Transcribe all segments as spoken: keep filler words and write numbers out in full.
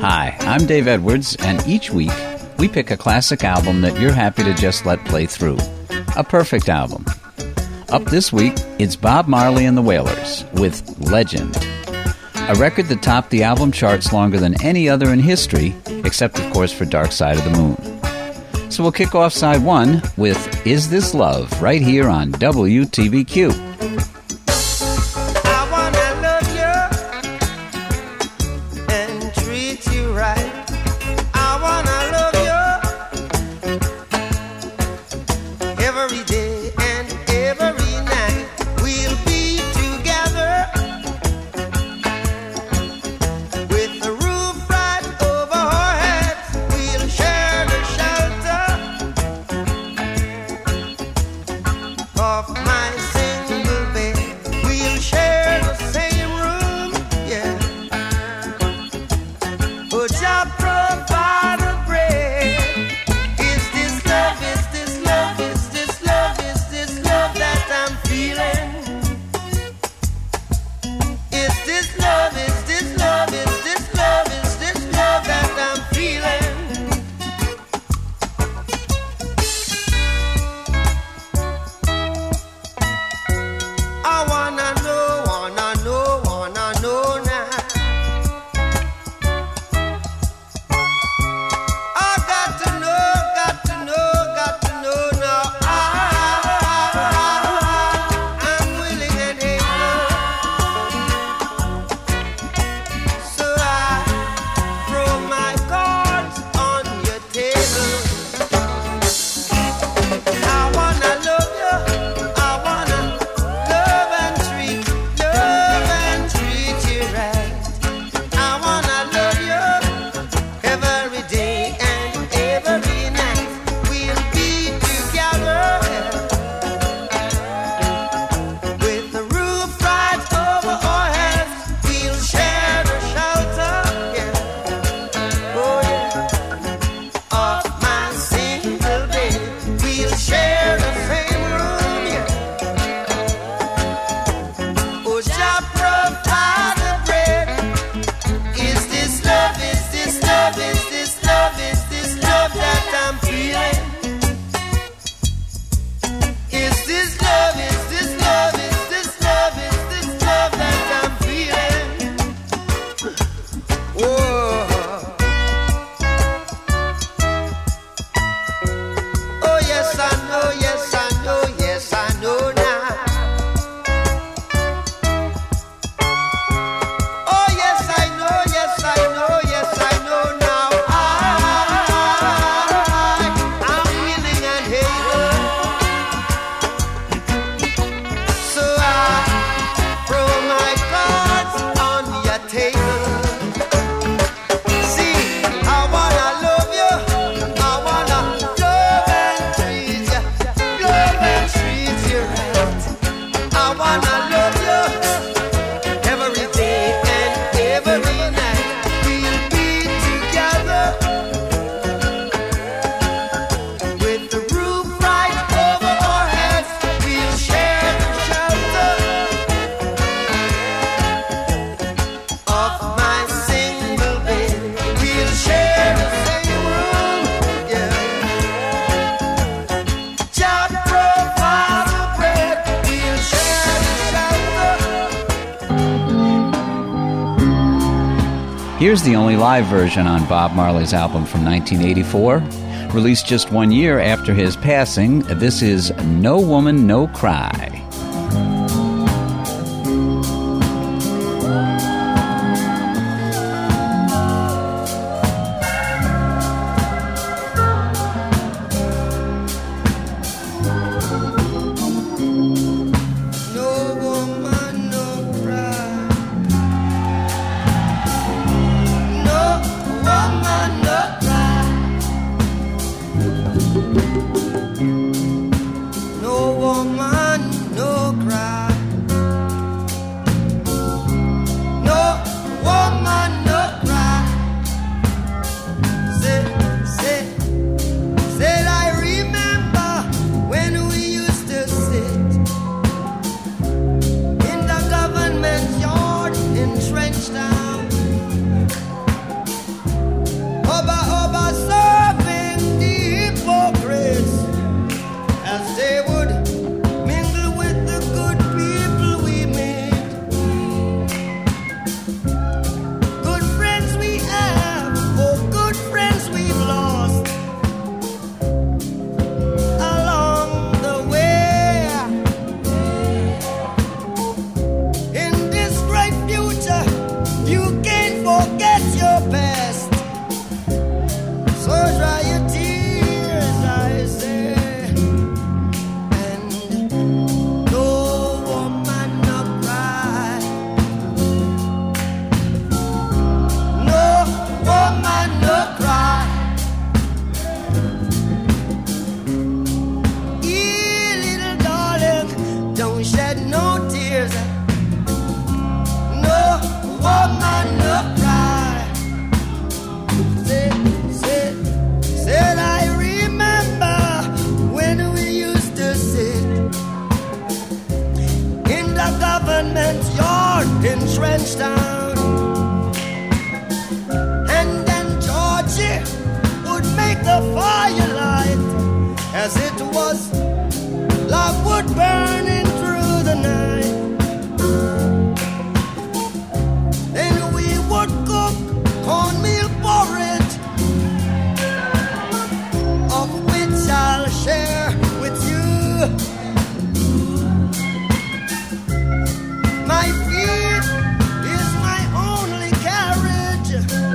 Hi, I'm Dave Edwards, and each week we pick a classic album that you're happy to just let play through. A perfect album. Up this week, it's Bob Marley and the Wailers with Legend. A record that topped the album charts longer than any other in history, except of course for Dark Side of the Moon. So we'll kick off side one with Is This Love, right here on W T B Q. Here's the only live version on Bob Marley's album from nineteen eighty-four. Released just one year after his passing, this is No Woman, No Cry. No woman in Trenchtown. And then Georgie would make the firelight as it was logwood burning through the night. Then we would cook cornmeal porridge, of which I'll share with you. My feet is my only carriage,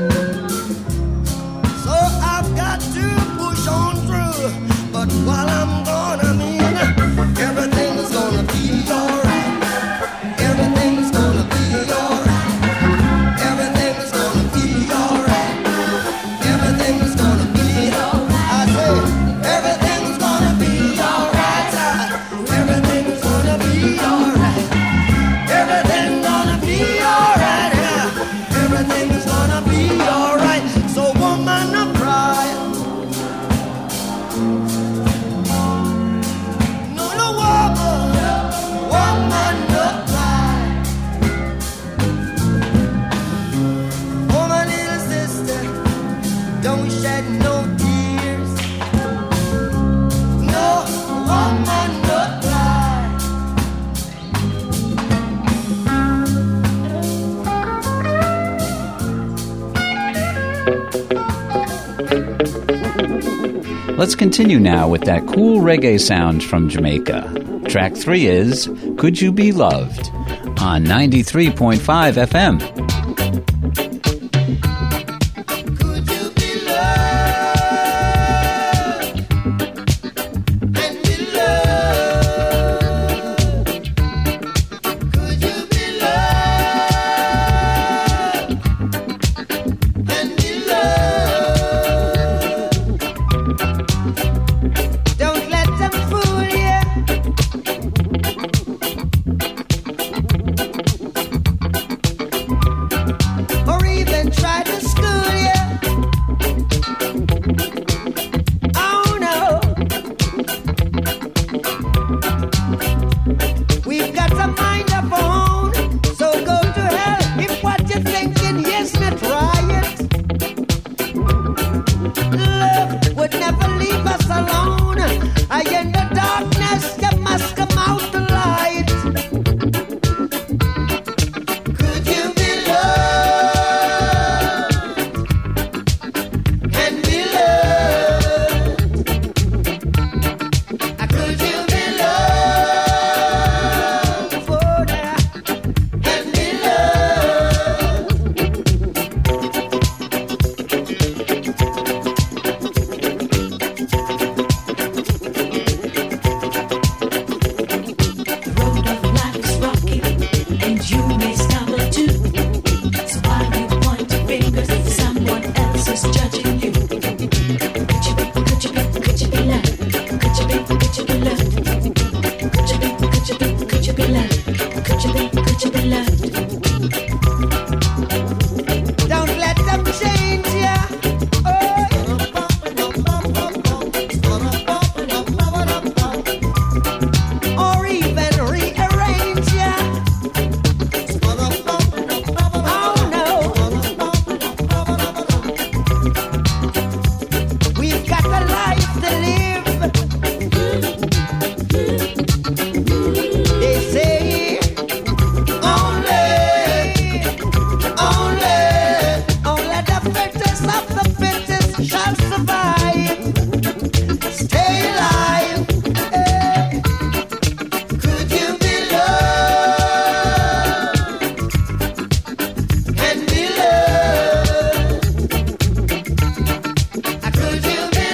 so I've got to push on through. But while I'm gone, I mean, everything's gonna be alright. Everything's gonna be alright. Everything's gonna be alright. Everything's gonna be alright. I say, everything's gonna be alright. Everything's gonna be alright. Everything's gonna be alright. Yeah. Everything's gonna be alright. So woman, I cry. No, no, woman, woman, no cry. Oh, my little sister, don't shed no tears. No, woman, no cry. Let's continue now with that cool reggae sound from Jamaica. Track three is Could You Be Loved on ninety-three point five F M. Could you be loved and be loved? Could you be loved and be loved? Don't let them fool you. Or even try to school you. Oh no. We've got a mind of our own, so go to hell if what you're thinking is not right. Love would never leave us alone. I in the darkness, you must come out the light. Could you be loved and be loved? Could you be loved for that and be loved? The road of life is rocky, and you may stumble too. So why you point your fingers if someone else is judging you? Could you be, could you be, could you be loved? Could you be, could you be loved? Could you be, could you be, could you be loved? Could you be, could you be loved? Don't let them change ya. Or even rearrange ya. Oh no. We've got a life to live. They say only, only, only the fittest of the fittest shall survive. Stay alive. Eh. Could you be loved and be loved? Could you be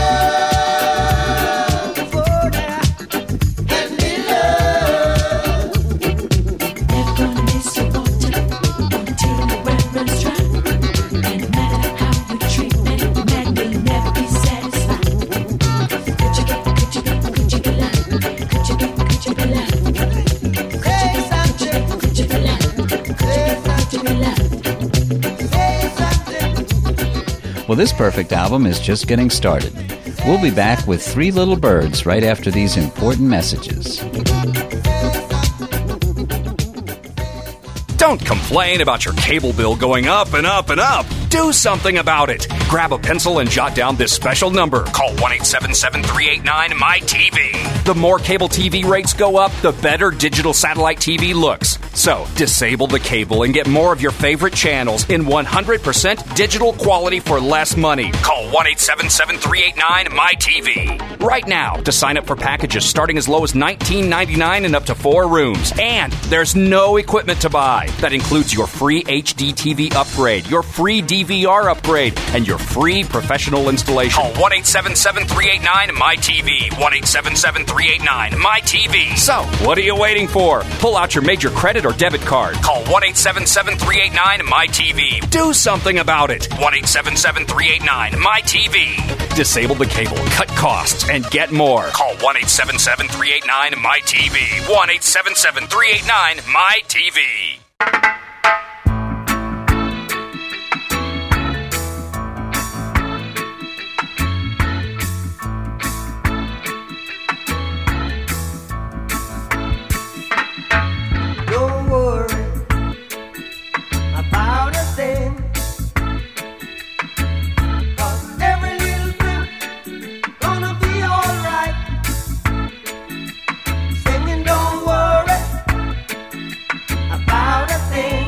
loved for that and be loved? Never gonna miss your water until the well runs dry. And no matter how you treat me, man will never be satisfied. Could you be, could you be, could you be loved? Could you be, could you be loved? Say something. Could you be loved? Say Could you be loved? Say something. Well, this perfect album is just getting started. We'll be back with Three Little Birds right after these important messages. Don't complain about your cable bill going up and up and up. Do something about it. Grab a pencil and jot down this special number. Call one eight seven seven, three eight nine, M Y T V. The more cable T V rates go up, the better digital satellite T V looks. So, disable the cable and get more of your favorite channels in one hundred percent digital quality for less money. Call one eight seven seven, three eight nine, M Y T V. Right now to sign up for packages starting as low as nineteen ninety-nine and up to four rooms. And there's no equipment to buy. That includes your free H D T V upgrade, your free D V R upgrade, and your free professional installation. Call one eight seven seven, three eight nine, M Y T V. one eight seven seven, three eight nine, M Y T V. So, what are you waiting for? Pull out your major credit or debit card. Call one eight seven seven, three eight nine, M Y T V. Do something about it. one eight seven seven, three eight nine, M Y T V. Disable the cable, cut costs, and get more. Call one eight seven seven, three eight nine, M Y T V. one eight seven seven, three eight nine, M Y T V. Don't worry about a thing, 'cause every little thing gonna be alright. Singing, don't worry about a thing.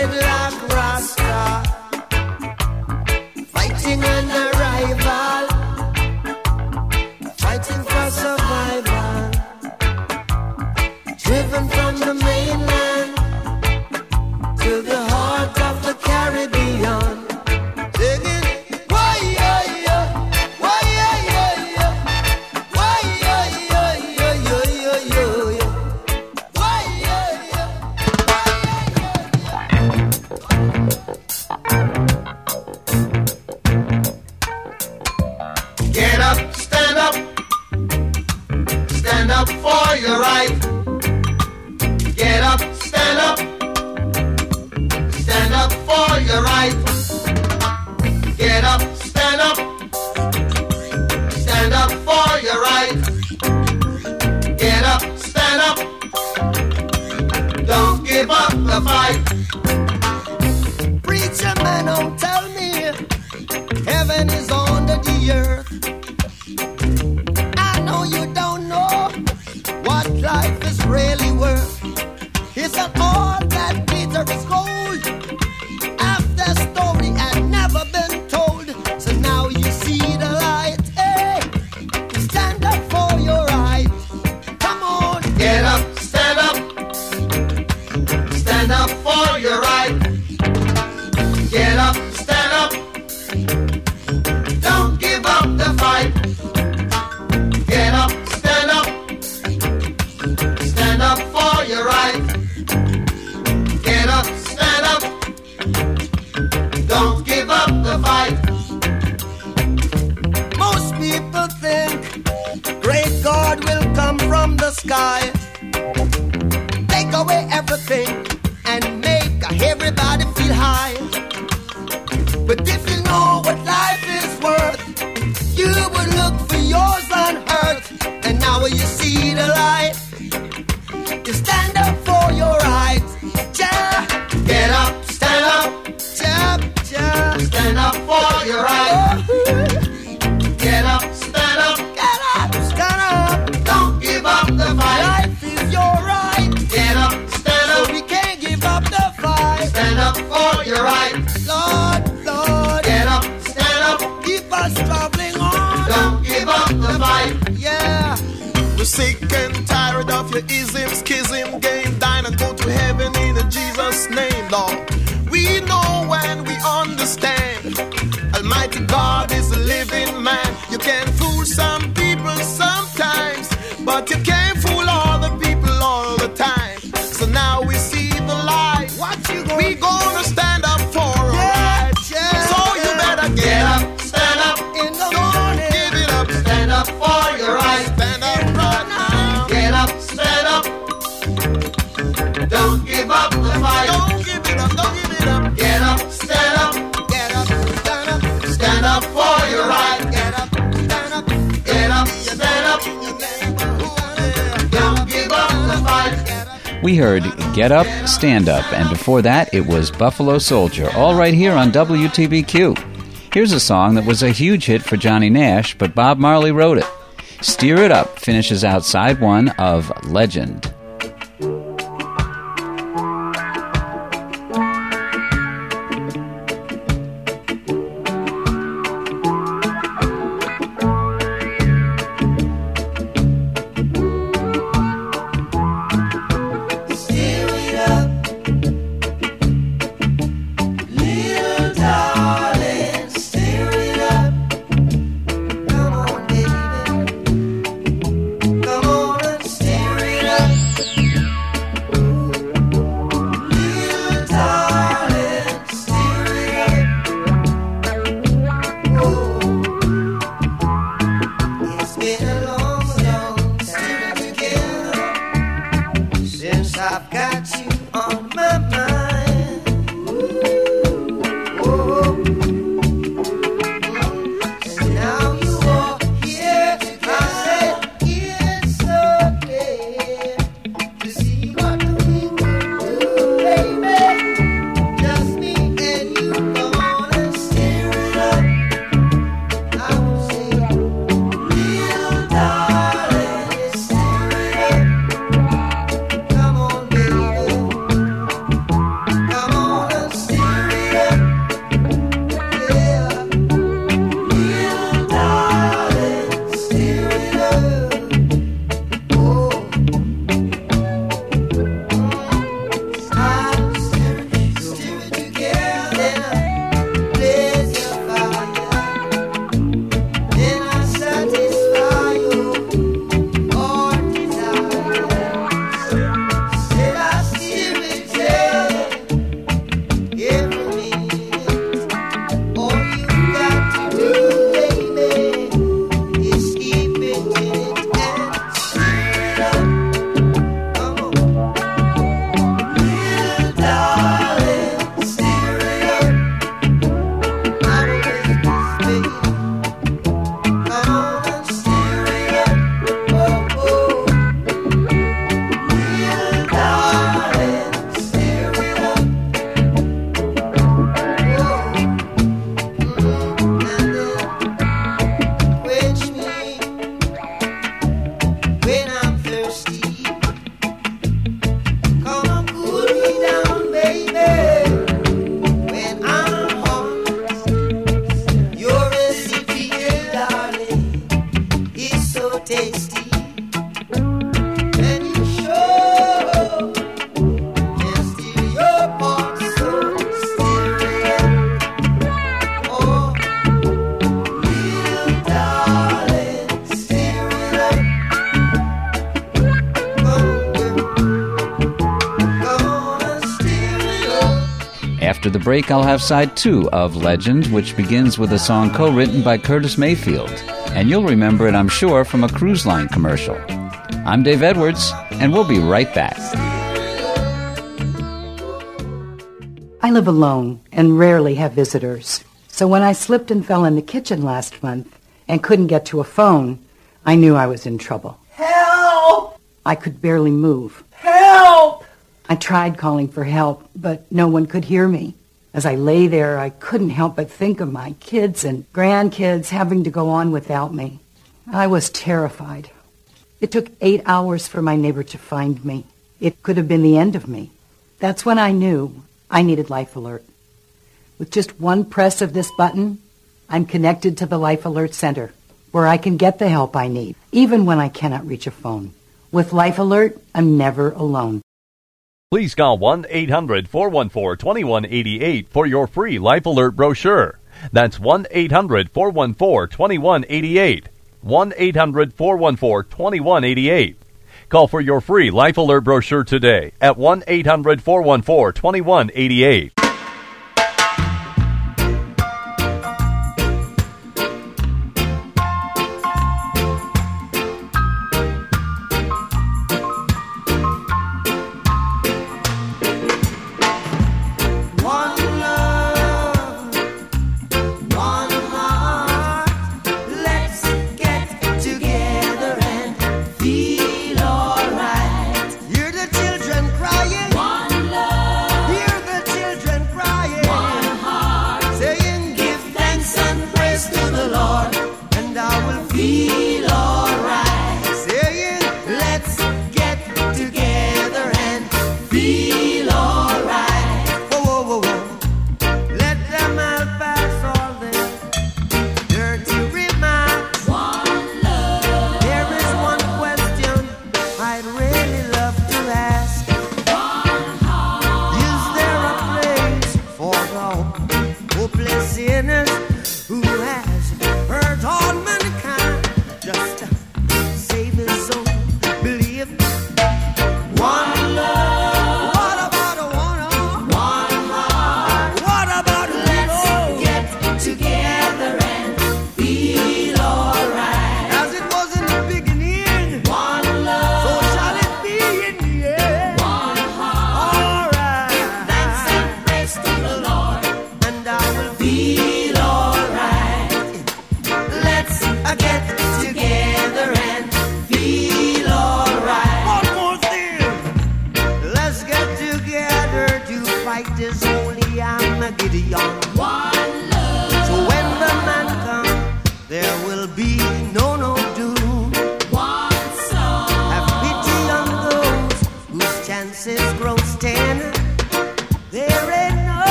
dreadlock rasta, fighting an arrival, fighting for survival, driven from the mainland to the heart of the Caribbean. Singing, why, yeah, yeah, why, yeah, yeah, yeah, why, yeah, yeah, yeah, yeah, yeah, yeah, yeah, why, yeah, yeah, why, yeah, yeah. Get up, stand up, stand up for your right. Get up, stand up, stand up for your right. Get up, stand up, stand up for your right. Get up, stand up, don't give up the fight. Preacher man, don't tell me heaven is under the earth. I know you don't know what life is really worth. It's not all that glitter is gold. Half the story had never been told. So now you see the light. Hey, stand up for your right. Come on, get up, stand up, stand up for your right. Get up, stand up, don't give up the fight. Get up, stand up, stand up for your right. Get up, stand up, don't give up the fight. Most people think great God will come from the sky, take away everything and make everybody feel high. But if you know what life is worth, you would look for yours on earth. And now you see the light, you stand up for your right. Ja, get up, stand up, ja, ja. Stand up for your right. Get up, stand up, get up, stand up. Don't give up the fight. Life is your right. Get up, stand up, so we can't give up the fight. Stand up for your right. Lord, Lord, get up, stand up, keep us traveling on. Don't give up the fight. Yeah. We're sick and tired of your ism, schism, game, dine and go to heaven in Jesus' name, Lord. We know and we understand Almighty God is a living man. You can fool some people sometimes, but you can't fool all the people all the time. So now we see the light. What you gonna We gonna stand up for our rights. yeah, So you better get get up, up, stand up in the don't morning. give it up, Stand up for your right. stand up right now. Get up, stand up. Don't give up the fight. Don't give it up, don't give it up. Get up, stand up. Get up, stand up. Stand up for your right. Get up, stand up. Get up, stand up. Don't give up the fight. We heard Get Up, Stand Up, and before that it was Buffalo Soldier, all right here on W T B Q. Here's a song that was a huge hit for Johnny Nash, but Bob Marley wrote it. Steer It Up finishes out side one of Legend. Steer it up, little darling. Steer it up. Come on, baby. Come on and steer it up. After the break, I'll have side two of Legend, which begins with a song co-written by Curtis Mayfield. And you'll remember it, I'm sure, from a cruise line commercial. I'm Dave Edwards, and we'll be right back. I live alone and rarely have visitors. So when I slipped and fell in the kitchen last month and couldn't get to a phone, I knew I was in trouble. Help! I could barely move. Help! I tried calling for help, but no one could hear me. As I lay there, I couldn't help but think of my kids and grandkids having to go on without me. I was terrified. It took eight hours for my neighbor to find me. It could have been the end of me. That's when I knew I needed Life Alert. With just one press of this button, I'm connected to the Life Alert Center, where I can get the help I need, even when I cannot reach a phone. With Life Alert, I'm never alone. Please call one eight hundred four one four two one eight eight for your free Life Alert brochure. That's one eight hundred four one four two one eight eight. one eight hundred four one four two one eight eight. Call for your free Life Alert brochure today at one eight hundred four one four two one eight eight.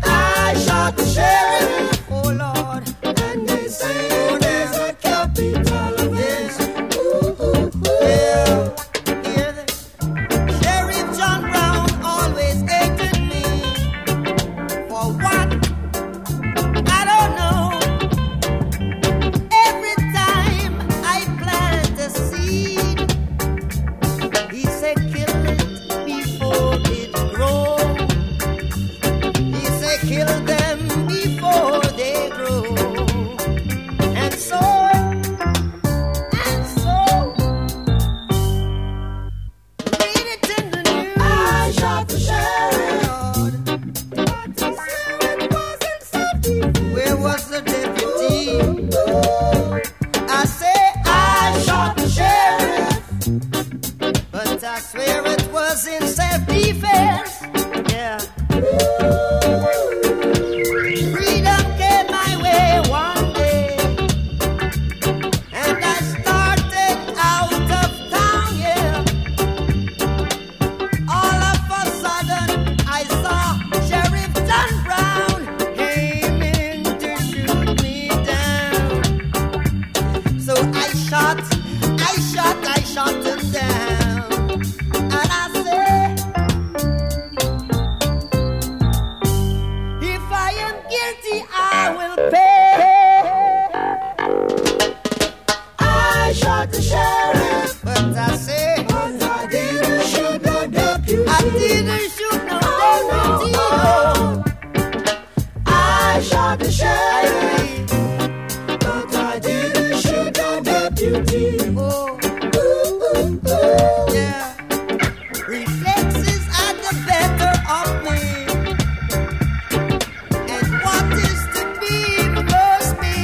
Sheriff, oh Lord, and they say there's a capital. shot, I shot, I shot him down. And I say, if I am guilty, I will pay. I shot the sheriff, but I say, but I didn't shoot no deputy. I didn't shoot no deputy. No. I shot the sheriff, but I didn't shoot no deputy. Oh, ooh, ooh, ooh. Yeah. Reflexes are the better of me, and what is to be must be.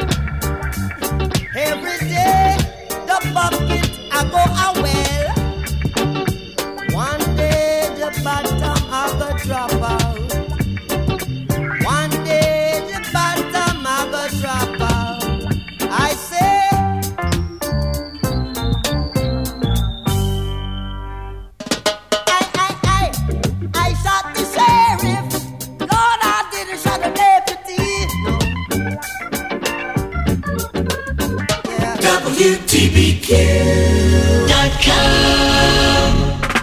Every day the bucket I go a well. One day the bottom I go drop out. One day the bottom I go drop out. I say, I, I, I, I shot the sheriff. Lord, I didn't shot the deputy. No. Yeah. W T B Q dot com.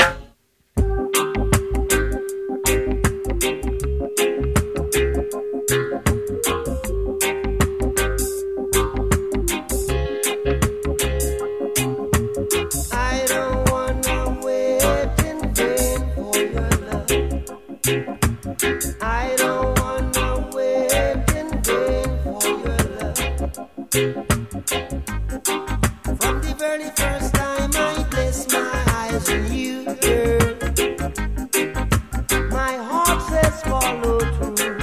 I don't wanna wait in vain for your love. I don't wanna wait in vain for your love. From the very first time I placed my eyes on you, girl, my heart says follow through.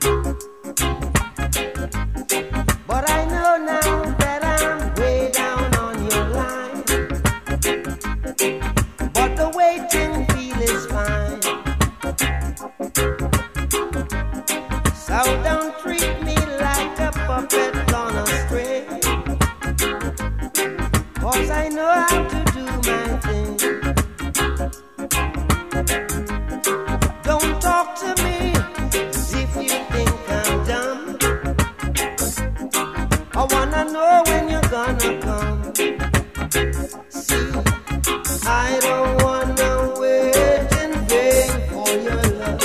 But I know now that I'm way down on your line. But the waiting feel is fine. So don't treat me like a puppet on a string. 'Cause I know how to do my thing. Don't talk to me as if you think I'm dumb. I wanna know when you're gonna come. See, I don't wanna wait in vain for your love.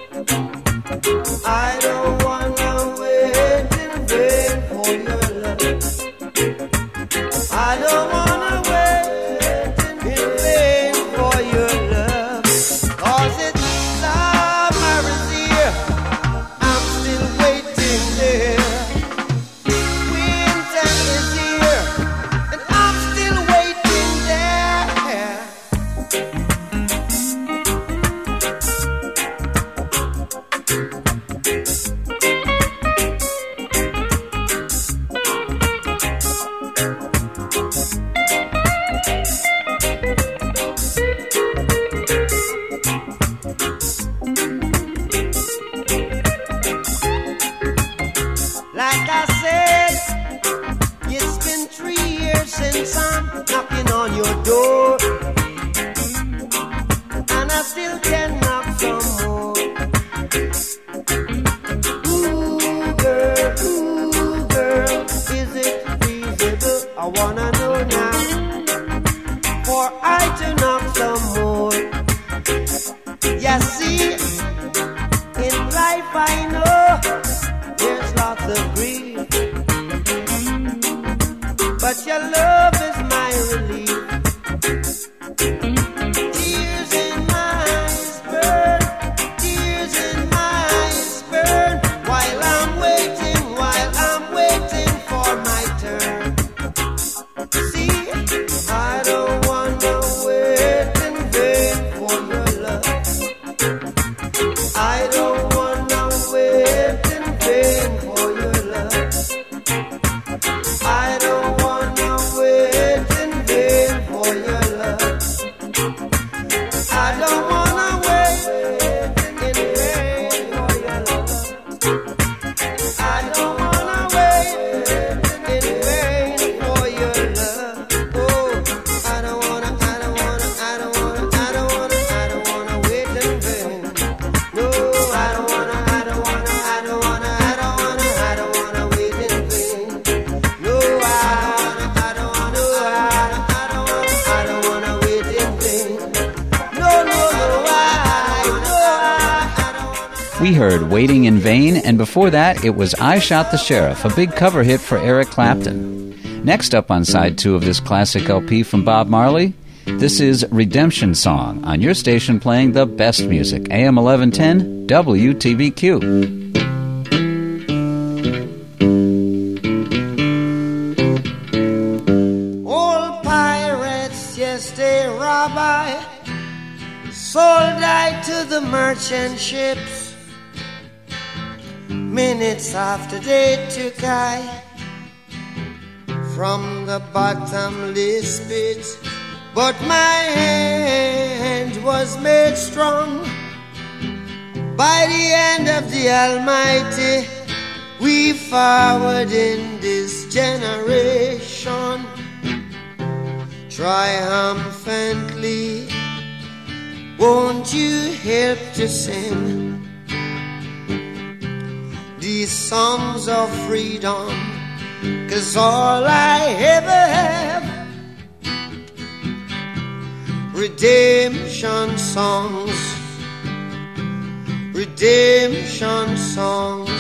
I don't wanna wait in vain for your love. I don't wanna wait in vain for your love. 'Cause it's summer is here. I'm still waiting there. Winter is here, and I'm still waiting there. Like I said, it's been three years since I'm knocking on your door, and I still can knock some more. Ooh, girl, ooh, girl, is it feasible? I wanna know now, for I to knock some more. Yeah, see, in life I know there's lots of grief, but your love is my relief. Tears in my eyes burn, tears in my eyes burn, while I'm waiting, while I'm waiting for my turn. See, I don't wanna wait in vain for your love. I don't wanna wait in vain for your love. I don't wanna wait We heard Waiting in Vain, and before that, it was I Shot the Sheriff, a big cover hit for Eric Clapton. Next up on side two of this classic L P from Bob Marley, this is Redemption Song on your station playing the best music, A M eleven ten W T B Q. Old pirates, yes, they rob I, sold I to the merchant ships. Minutes after they took I from the bottomless pit, but my hand was made strong by the hand of the Almighty. We forward in this generation triumphantly. Won't you help to sing these songs of freedom? 'Cause all I ever have, redemption songs, redemption songs.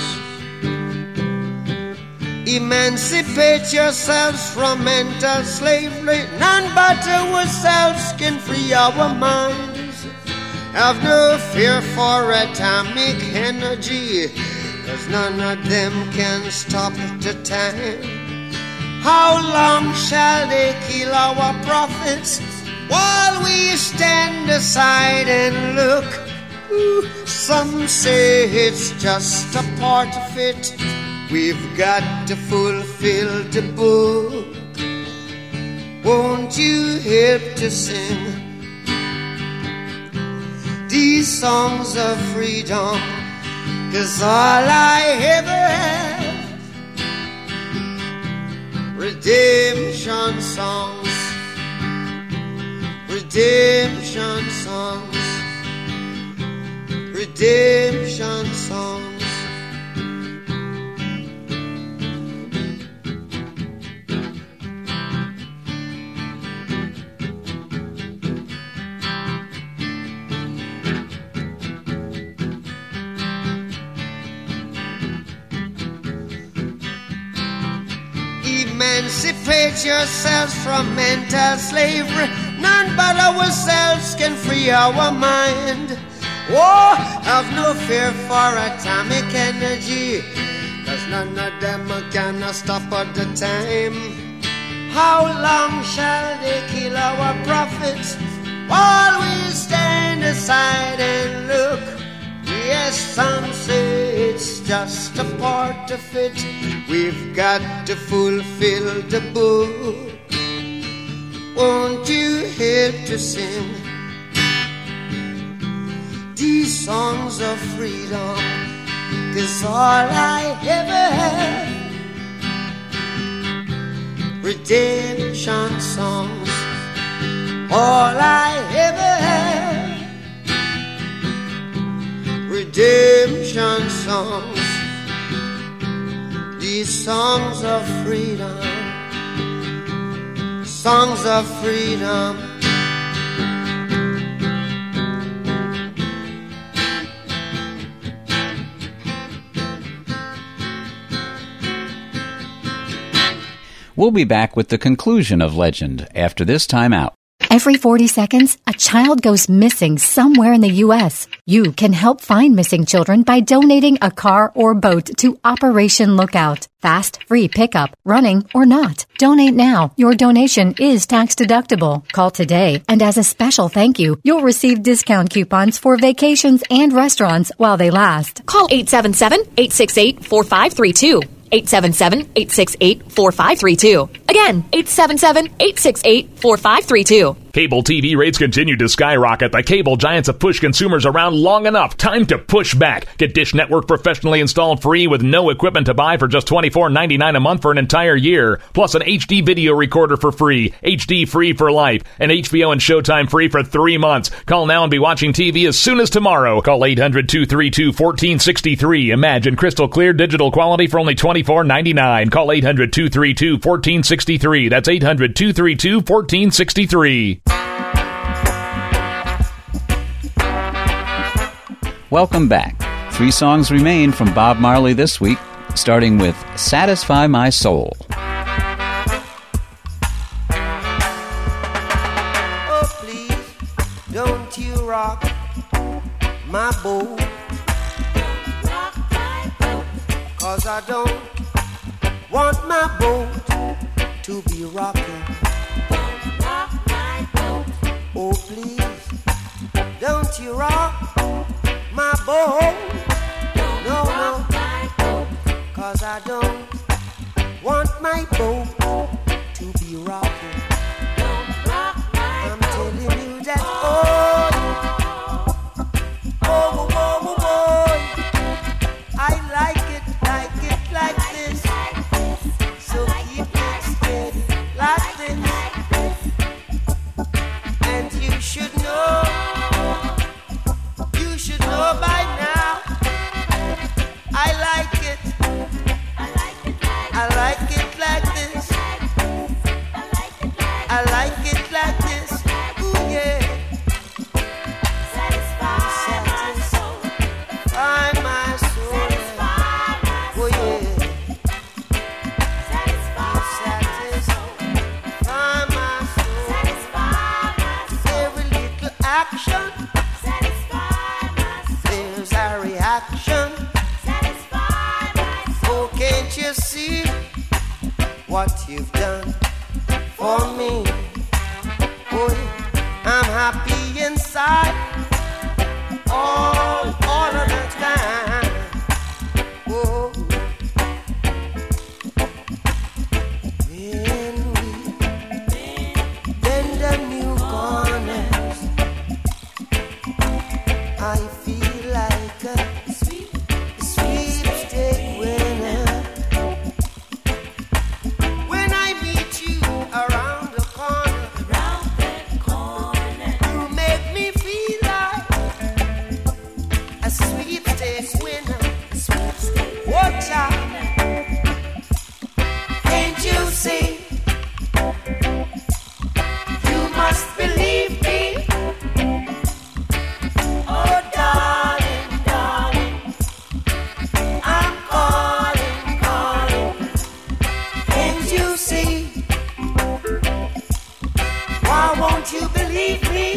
Emancipate yourselves from mental slavery. None but ourselves can free our minds. Have no fear for atomic energy, 'cause none of them can stop the time. How long shall they kill our prophets while we stand aside and look? Ooh, some say it's just a part of it. We've got to fulfill the book. Won't you help to sing these songs of freedom? 'Cause all I ever have, redemption songs, redemption songs, redemption songs. Emancipate yourselves from mental slavery. None but ourselves can free our mind. Oh, have no fear for atomic energy, 'cause none of them can stop at the time. How long shall they kill our prophets while we stand aside and look? Yes, some say it's just a part of it. We've got to fulfill the book. Won't you help to sing these songs of freedom? 'Cause all I ever have, redemption songs. All I ever have, redemption songs. These songs of freedom, songs of freedom. We'll be back with the conclusion of Legend after this time out. Every forty seconds, a child goes missing somewhere in the U S You can help find missing children by donating a car or boat to Operation Lookout. Fast, free pickup, running or not. Donate now. Your donation is tax deductible. Call today, and as a special thank you, you'll receive discount coupons for vacations and restaurants while they last. Call eight seven seven, eight six eight, four five three two. eight seven seven, eight six eight, four five three two. Again, eight seven seven, eight six eight, four five three two. Cable T V rates continue to skyrocket. The cable giants have pushed consumers around long enough. Time to push back. Get Dish Network professionally installed free with no equipment to buy for just twenty-four ninety-nine a month for an entire year. Plus an H D video recorder for free. H D free for life. And H B O and Showtime free for three months. Call now and be watching T V as soon as tomorrow. Call eight hundred, two three two, one four six three. Imagine crystal clear digital quality for only twenty-four ninety-nine. Call eight hundred, two three two, one four six three. That's eight hundred, two three two, one four six three. Welcome back. Three songs remain from Bob Marley this week, starting with Satisfy My Soul. Oh, please, don't you rock my boat. Cause I don't want my boat to be rocking. Oh, please, don't you rock my boat. No, no, cause I don't want my boat to be rocking. I'm telling you that, oh, oh, oh, oh, oh, I like it, like it, like this. So keep it steady, like this. And you should know, you should know by now. I like it, I like it like this. I like it like this. Ooh yeah. Satisfy my soul. Satisfy my soul. Oh yeah. Satisfy my soul. Every little action. There's a reaction. Oh, can't you see what you've done for me? Oh, I'm happy inside all, all of the time. Oh, when we bend the new corners, I feel like a sweet, sweepstake winner. When I meet you around the corner, around that corner, you make me feel like a sweepstakes winner. Watch out, can't you see? You must believe me. Oh, darling, darling, I'm calling, calling. Can't you see? Why won't you believe me?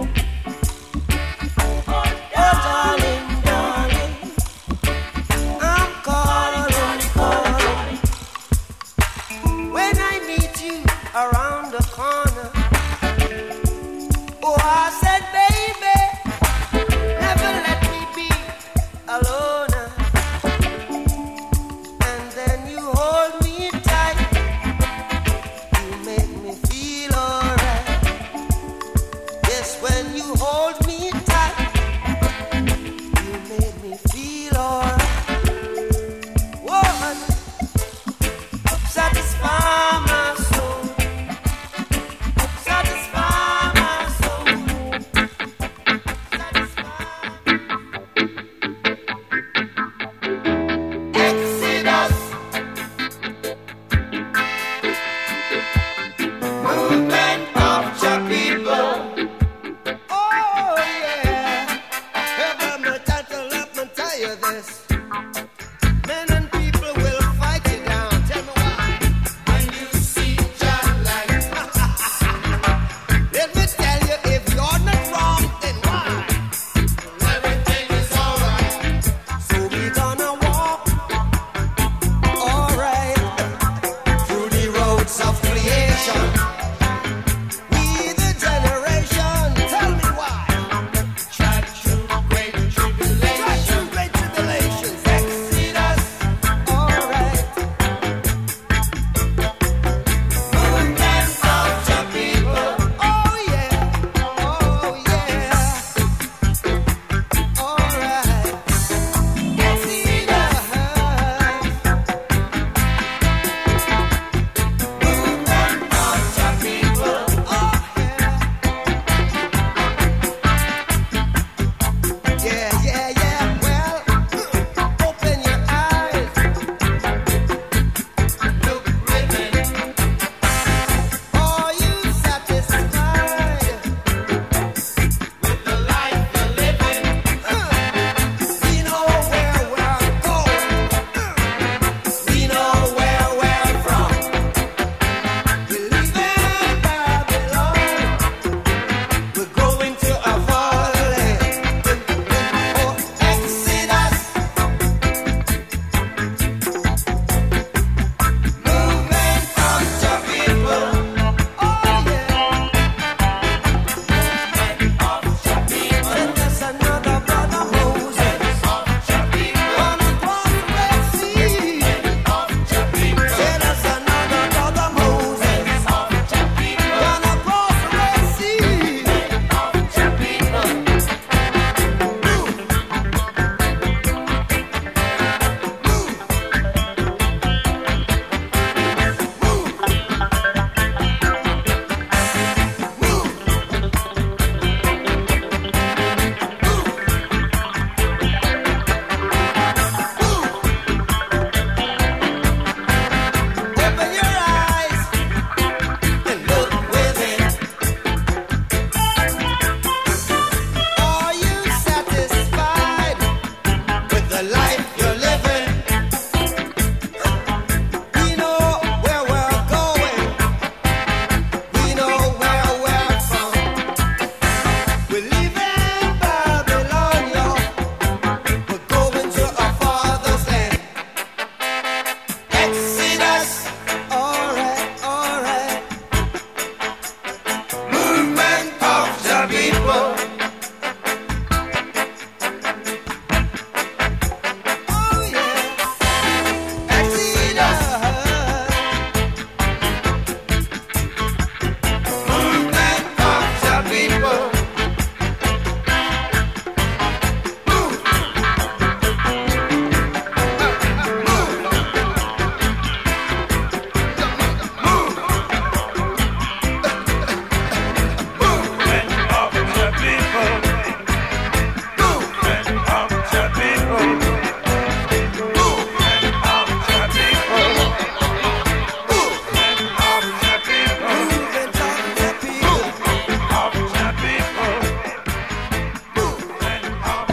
Oh, darling, darling, I'm calling, calling. When I meet you around the corner, oh, I said, baby, never let me be alone. And then you hold me tight. You make me feel alright. Yes, when you hold me tight, you make me feel alright. Woman, satisfy my soul.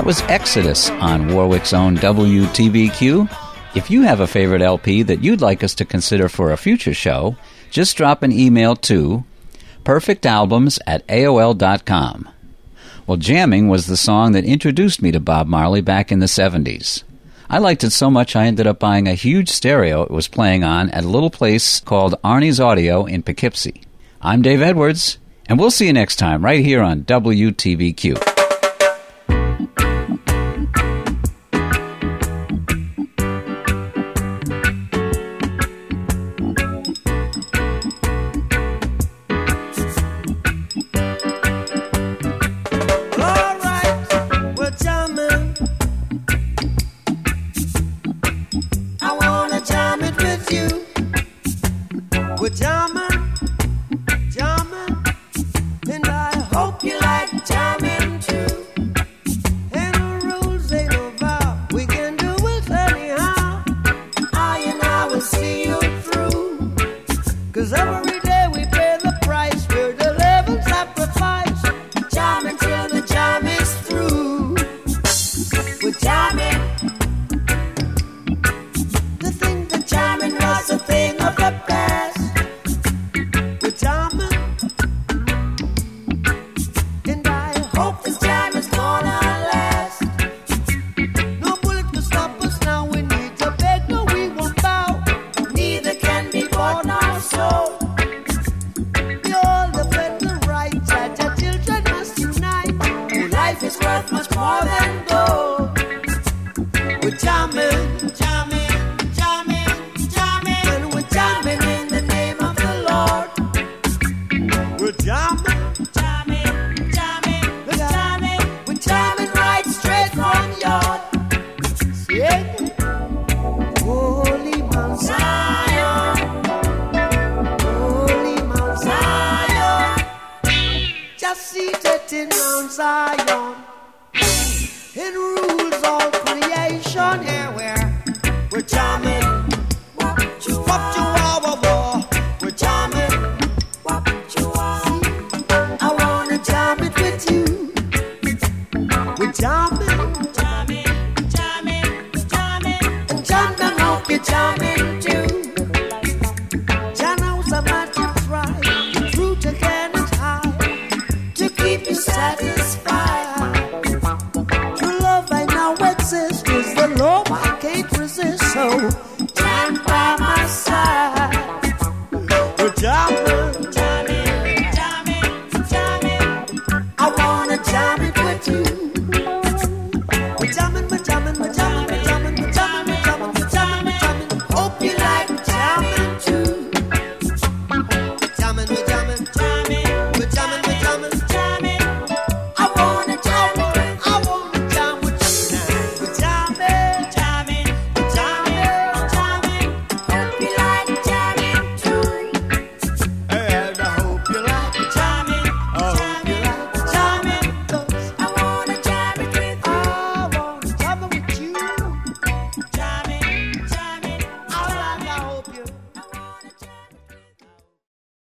That was Exodus on Warwick's own W T B Q. If you have a favorite L P that you'd like us to consider for a future show, just drop an email to perfectalbums at A O L dot com. Well, Jamming was the song that introduced me to Bob Marley back in the seventies. I liked it so much I ended up buying a huge stereo it was playing on at a little place called Arnie's Audio in Poughkeepsie. I'm Dave Edwards, and we'll see you next time right here on W T B Q. Seated in Mount Zion, in